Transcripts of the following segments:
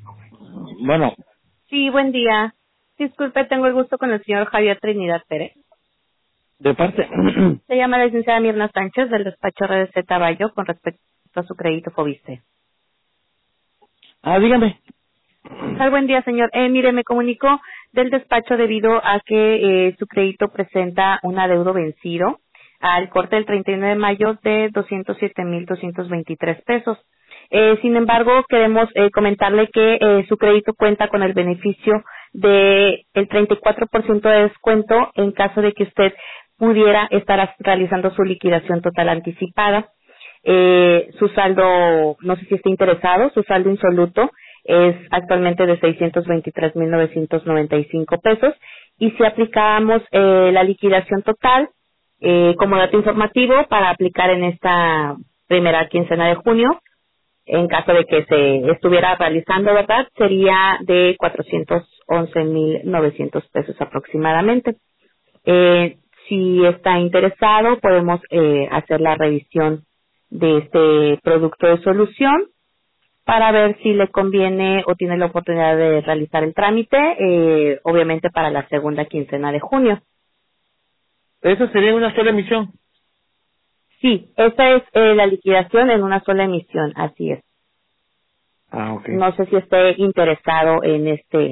Bueno, Sí, buen día. Disculpe, tengo el gusto con el señor Javier Trinidad Pérez. de parte. Se llama la licenciada Mirna Sánchez del despacho RDC Taballo con respecto a su crédito Fobiste. Dígame. Buen día, señor. Mire, me comunicó del despacho debido a que su crédito presenta un adeudo vencido al corte del 31 de mayo de 207,223 pesos. Sin embargo, queremos comentarle que su crédito cuenta con el beneficio de el 34% de descuento en caso de que usted pudiera estar realizando su liquidación total anticipada. Su saldo, no sé si está interesado, su saldo insoluto es actualmente de 623,995 pesos y si aplicamos la liquidación total como dato informativo para aplicar en esta primera quincena de junio, en caso de que se estuviera realizando, ¿verdad? Sería de 411,900 pesos aproximadamente. Si está interesado, podemos hacer la revisión de este producto de solución para ver si le conviene o tiene la oportunidad de realizar el trámite, obviamente para la segunda quincena de junio. Eso sería una sola emisión. Sí, esa es la liquidación en una sola emisión, así es. Ok. No sé si esté interesado en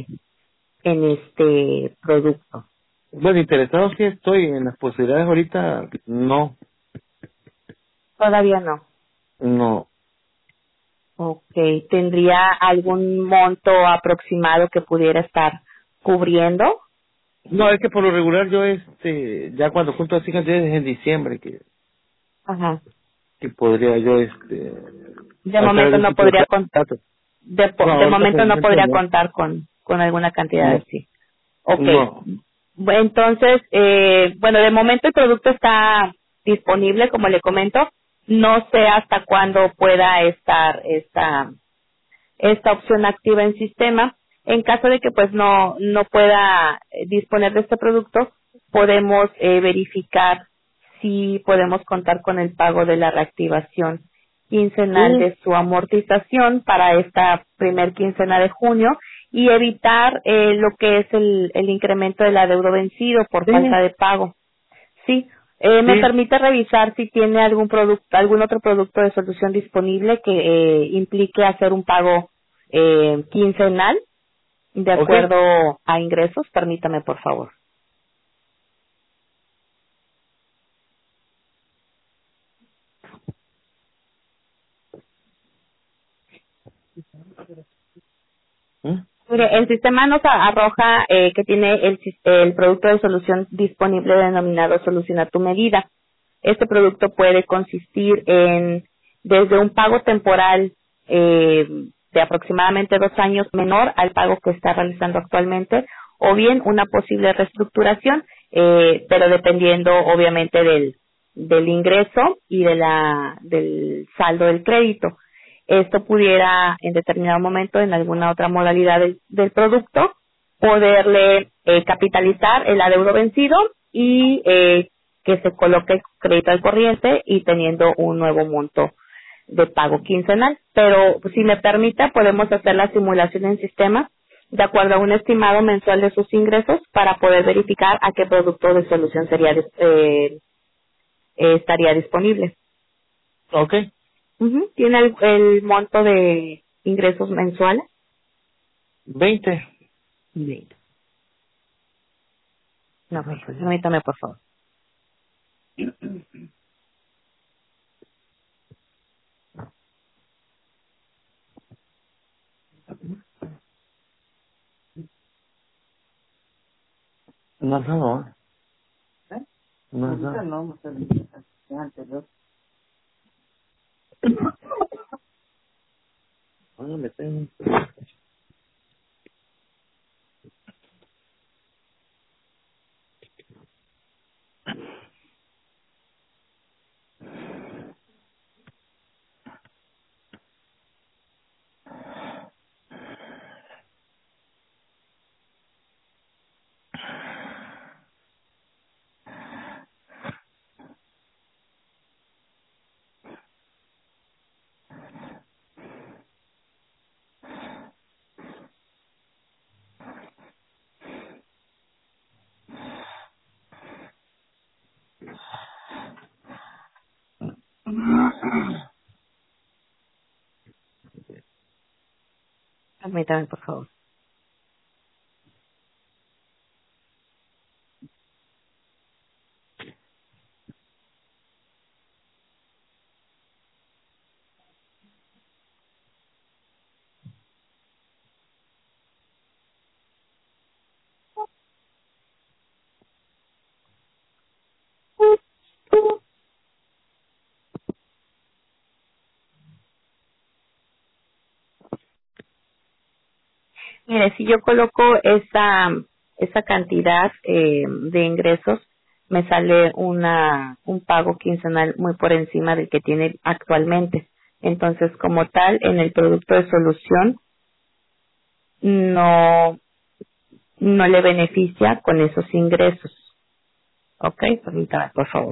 este producto. Bueno, interesado sí estoy en las posibilidades ahorita. No, Todavía no. no. Ok, ¿tendría algún monto aproximado que pudiera estar cubriendo? No, es que por lo regular yo, ya cuando junto a las hijas ya es en diciembre Ajá. que podría yo, De hacer momento algún no tipo de podría trato. No, de ahorita por momento el no momento podría no. contar con alguna cantidad No, de sí. Ok. no. Entonces, bueno, de momento el producto está disponible, como le comento. No sé hasta cuándo pueda estar esta opción activa en sistema. En caso de que pues no pueda disponer de este producto, podemos verificar si podemos contar con el pago de la reactivación quincenal Sí, de su amortización para esta primer quincena de junio y evitar lo que es el incremento del adeudo vencido por sí, falta de pago. Sí, me sí. permite revisar si tiene algún producto, algún otro producto de solución disponible que implique hacer un pago quincenal de Ok. acuerdo a ingresos. Permítame, por favor. ¿Mm? Mire, el sistema nos arroja que tiene el producto de solución disponible denominado Solución a tu medida. Este producto puede consistir en desde un pago temporal de aproximadamente 2 años menor al pago que está realizando actualmente o bien una posible reestructuración, pero dependiendo obviamente del ingreso y del saldo del crédito. Esto pudiera en determinado momento, en alguna otra modalidad del producto, poderle capitalizar el adeudo vencido y que se coloque el crédito al corriente y teniendo un nuevo monto de pago quincenal. Pero si me permite, podemos hacer la simulación en sistema de acuerdo a un estimado mensual de sus ingresos para poder verificar a qué producto de solución estaría disponible. Ok. Ujú. ¿Tiene el monto de ingresos mensuales? 20. Sí. No, pues, permítame, por favor. No, no, no. ¿Eh? No, Ahorita no. no, anterior. No, me tengo. Permítame, por favor. Mire, si yo coloco esa cantidad de ingresos, me sale un pago quincenal muy por encima del que tiene actualmente. Entonces, como tal, en el producto de solución no le beneficia con esos ingresos. ¿Ok? Permítame, por favor.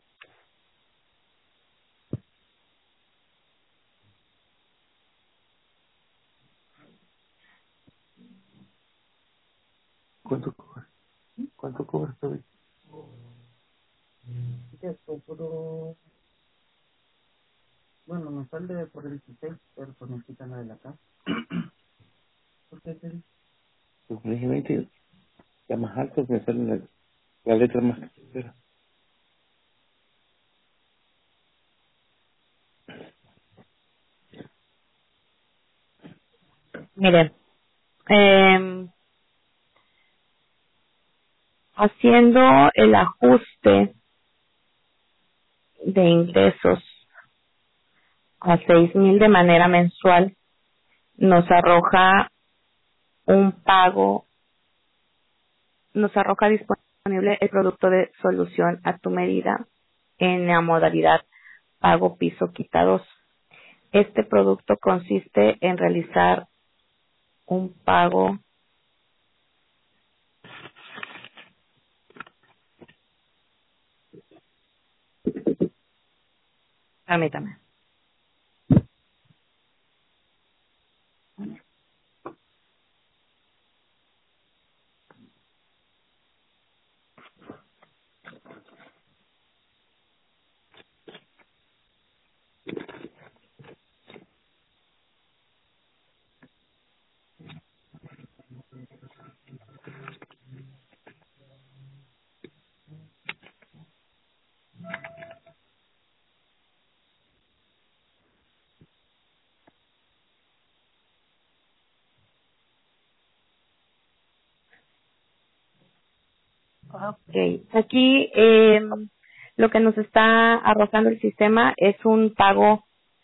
¿Cuánto cobra? ¿Cuánto cobra esta vez? Esto, puro... Bueno, me sale por el 16, pero pues me quitan la de la casa. ¿Por qué es el? Pues originalmente, ya más altas me salen las letras más caseras. Mire, haciendo el ajuste de ingresos a 6,000 de manera mensual, nos arroja un pago, nos arroja disponible el producto de solución a tu medida en la modalidad pago piso quitados. Este producto consiste en realizar un pago, permítame. Okay. Aquí lo que nos está arrojando el sistema es un pago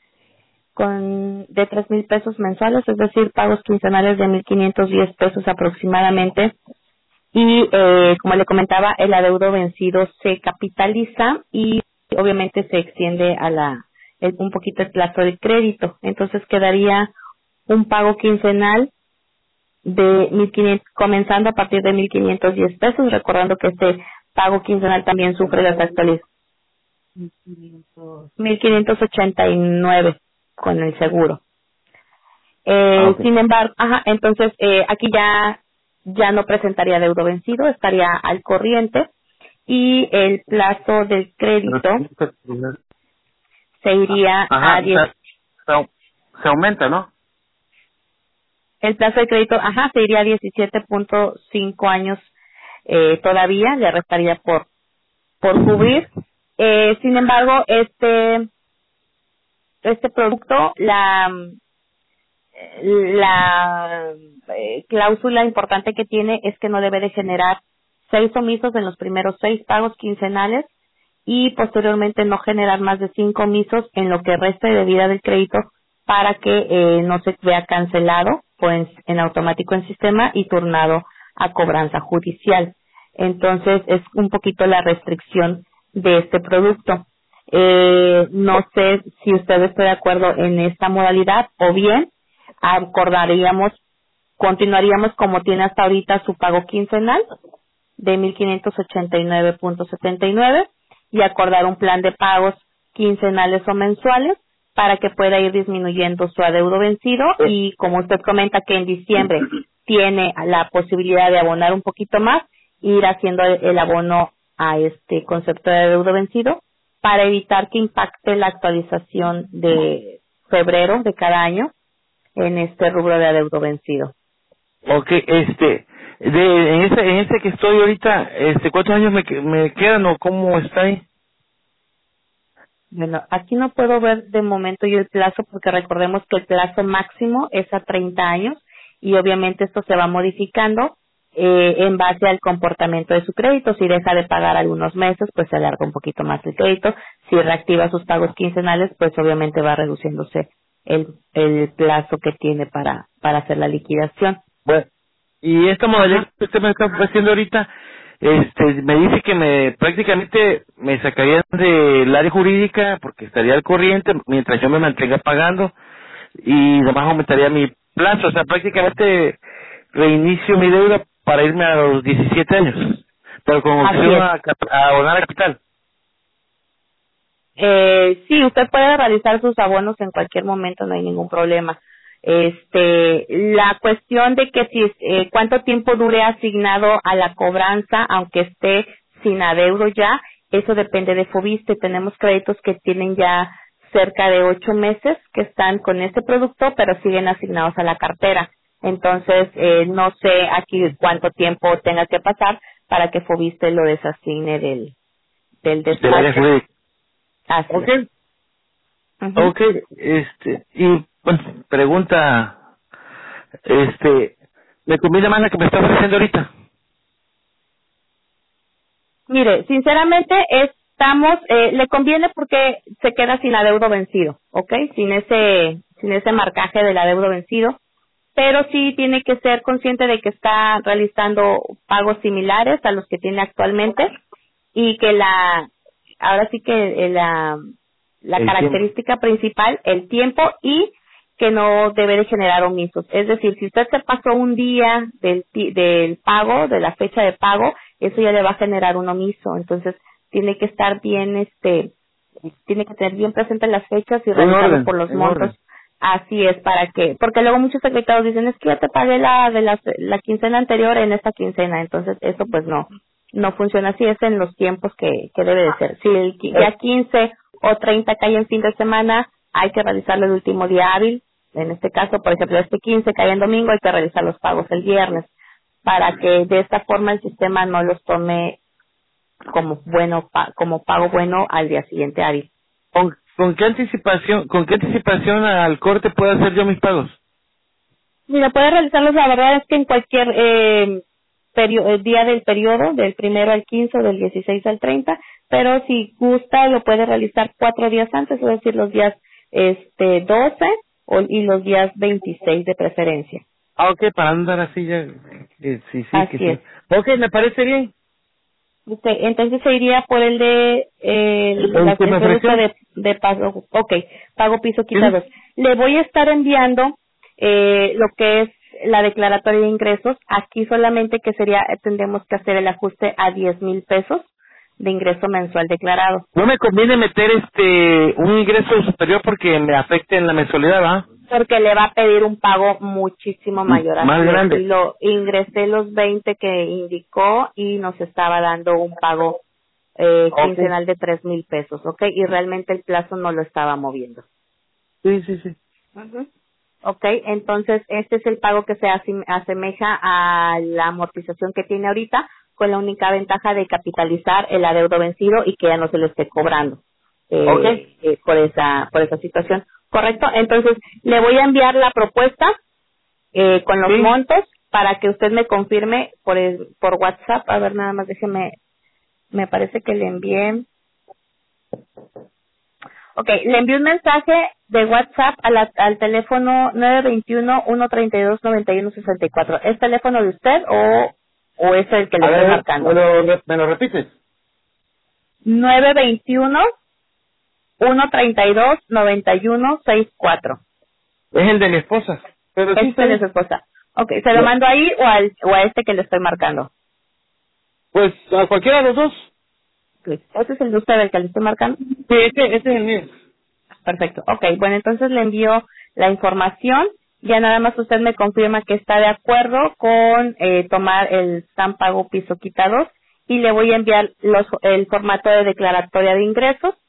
de 3,000 pesos mensuales, es decir, pagos quincenales de 1,510 pesos aproximadamente. Y como le comentaba, el adeudo vencido se capitaliza y obviamente se extiende un poquito el plazo de crédito. Entonces quedaría un pago quincenal de 1,500, comenzando a partir de 1,510 pesos, recordando que este pago quincenal también sufre las actualizaciones. 1,589 con el seguro. Okay. Sin embargo, entonces aquí ya no presentaría adeudo vencido, estaría al corriente y el plazo del crédito se iría Ajá, a 10. se aumenta, ¿no? El plazo de crédito, se iría a 17.5 años todavía, le restaría por cubrir. Sin embargo, este producto, la cláusula importante que tiene es que no debe de generar 6 omisos en los primeros 6 pagos quincenales y posteriormente no generar más de 5 omisos en lo que reste de vida del crédito para que no se vea cancelado pues en automático en sistema y turnado a cobranza judicial. Entonces es un poquito la restricción de este producto. No sé si usted está de acuerdo en esta modalidad o bien continuaríamos como tiene hasta ahorita su pago quincenal de 1,589.79 y acordar un plan de pagos quincenales o mensuales para que pueda ir disminuyendo su adeudo vencido y como usted comenta que en diciembre tiene la posibilidad de abonar un poquito más, ir haciendo el abono a este concepto de adeudo vencido para evitar que impacte la actualización de febrero de cada año en este rubro de adeudo vencido. Okay, en ese que estoy ahorita, ¿cuántos años me quedan o cómo está ahí? Bueno, aquí no puedo ver de momento yo el plazo porque recordemos que el plazo máximo es a 30 años y obviamente esto se va modificando en base al comportamiento de su crédito. Si deja de pagar algunos meses, pues se alarga un poquito más el crédito. Si reactiva sus pagos quincenales, pues obviamente va reduciéndose el plazo que tiene para hacer la liquidación. Bueno, y esta modalidad que usted me está ofreciendo ahorita, me dice que prácticamente me sacarían del área jurídica porque estaría al corriente mientras yo me mantenga pagando y además aumentaría mi plazo, o sea, prácticamente reinicio mi deuda para irme a los 17 años, pero con opción a abonar a capital. Sí, usted puede realizar sus abonos en cualquier momento, no hay ningún problema. La cuestión de que si cuánto tiempo dure asignado a la cobranza, aunque esté sin adeudo ya, eso depende de Foviste. Tenemos créditos que tienen ya cerca de 8 meses que están con este producto, pero siguen asignados a la cartera. Entonces, no sé aquí cuánto tiempo tenga que pasar para que Foviste lo desasigne del despacho. Así Okay. Uh-huh. Okay, y bueno, pregunta, ¿me conviene más la que me está ofreciendo ahorita? Mire, sinceramente le conviene porque se queda sin adeudo vencido, ¿ok? Sin ese marcaje del adeudo vencido, pero sí tiene que ser consciente de que está realizando pagos similares a los que tiene actualmente y que ahora sí que la característica principal, el tiempo y que no debe de generar omisos. Es decir, si usted se pasó un día del pago, de la fecha de pago, eso ya le va a generar un omiso. Entonces, tiene que estar bien, tiene que tener bien presentes las fechas y realizarlo por los montos. Orden. Así es, porque luego muchos secretarios dicen, es que ya te pagué la quincena anterior en esta quincena. Entonces, eso pues no funciona así, es en los tiempos que debe de ser. Si ya 15 o 30 cae en fin de semana, hay que realizarlo el último día hábil. En este caso, por ejemplo, 15 cae en domingo, hay que realizar los pagos el viernes, para que de esta forma el sistema no los tome como pago bueno al día siguiente hábil. ¿Con qué anticipación al corte puedo hacer yo mis pagos? Mira, puede realizarlos, la verdad es que en cualquier día del periodo, del 1 al 15 o del 16 al 30, pero si gusta lo puede realizar 4 días antes, es decir, los días 12 y los días 26 de preferencia. Ok, para andar así ya. Sí, así que es. Sí. Ok, me parece bien. Entonces se iría por el de el producto de pago. Ok, pago piso quitados. ¿Sí? Le voy a estar enviando lo que es la declaratoria de ingresos. Aquí solamente que tendremos que hacer el ajuste a 10,000 pesos de ingreso mensual declarado. No me conviene meter un ingreso superior porque me afecte en la mensualidad, ¿va? Porque le va a pedir un pago muchísimo mayor. Más grande. Y ingresé los 20 que indicó y nos estaba dando un pago quincenal de 3,000 pesos, ¿ok? Y realmente el plazo no lo estaba moviendo. Sí. Uh-huh. Ok, entonces este es el pago que se asemeja a la amortización que tiene ahorita, con la única ventaja de capitalizar el adeudo vencido y que ya no se lo esté cobrando por esa situación. Correcto, entonces le voy a enviar la propuesta con los montos para que usted me confirme por WhatsApp. A ver, nada más déjeme, me parece que le envié. Ok, le envié un mensaje de WhatsApp al teléfono 921-132-9164. ¿Es teléfono de usted o es el que le estoy marcando? ¿Me lo repites? 921-132-9164. Es el de mi esposa. Pero es el de su esposa. Ok, ¿se lo mando ahí o a este que le estoy marcando? Pues a cualquiera de los dos. ¿Ese es el de usted, el que le estoy marcando? Sí, ese es el mío. Perfecto. Ok, bueno, entonces le envío la información. Ya nada más usted me confirma que está de acuerdo con tomar el SAM pago piso quitados y le voy a enviar el formato de declaratoria de ingresos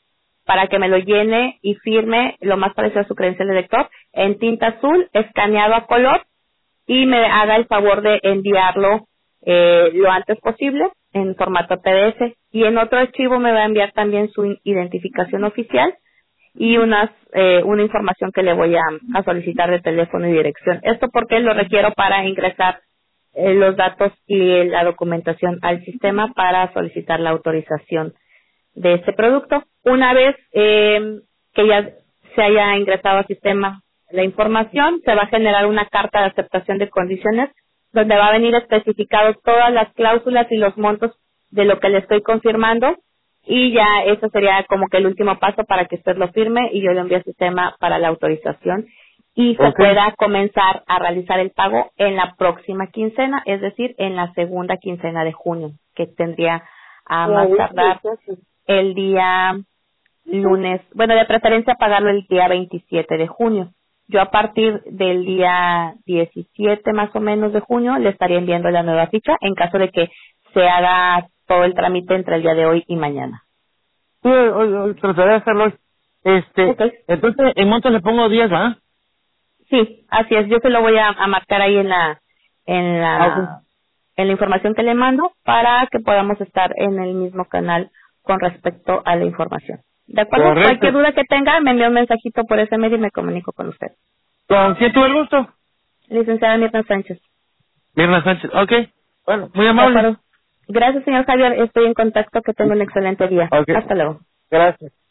para que me lo llene y firme lo más parecido a su credencial de lector en tinta azul, escaneado a color, y me haga el favor de enviarlo lo antes posible en formato PDF. Y en otro archivo me va a enviar también su identificación oficial y una información que le voy a solicitar de teléfono y dirección. Esto porque lo requiero para ingresar los datos y la documentación al sistema para solicitar la autorización de este producto. Una vez que ya se haya ingresado al sistema la información, se va a generar una carta de aceptación de condiciones donde va a venir especificado todas las cláusulas y los montos de lo que le estoy confirmando, y ya eso sería como que el último paso para que usted lo firme y yo lo envíe al sistema para la autorización y se pueda comenzar a realizar el pago en la próxima quincena, es decir, en la segunda quincena de junio, que tendría a más tardar el día lunes, bueno, de preferencia pagarlo el día 27 de junio. Yo a partir del día 17 más o menos de junio le estaría enviando la nueva ficha en caso de que se haga todo el trámite entre el día de hoy y mañana. Sí, hoy trataré de hacerlo hoy. Entonces, en monto le pongo 10, ¿verdad? Sí, así es. Yo se lo voy a marcar ahí en la información que le mando para que podamos estar en el mismo canal con respecto a la información. ¿De acuerdo? Correcto. Cualquier duda que tenga, me envía un mensajito por ese medio y me comunico con usted. ¿Con quién tuve el gusto? Licenciada Mirna Sánchez. Mirna Sánchez, ok. Bueno, muy amable. Gracias, señor Javier. Estoy en contacto. Que tenga un excelente día. Okay. Hasta luego. Gracias.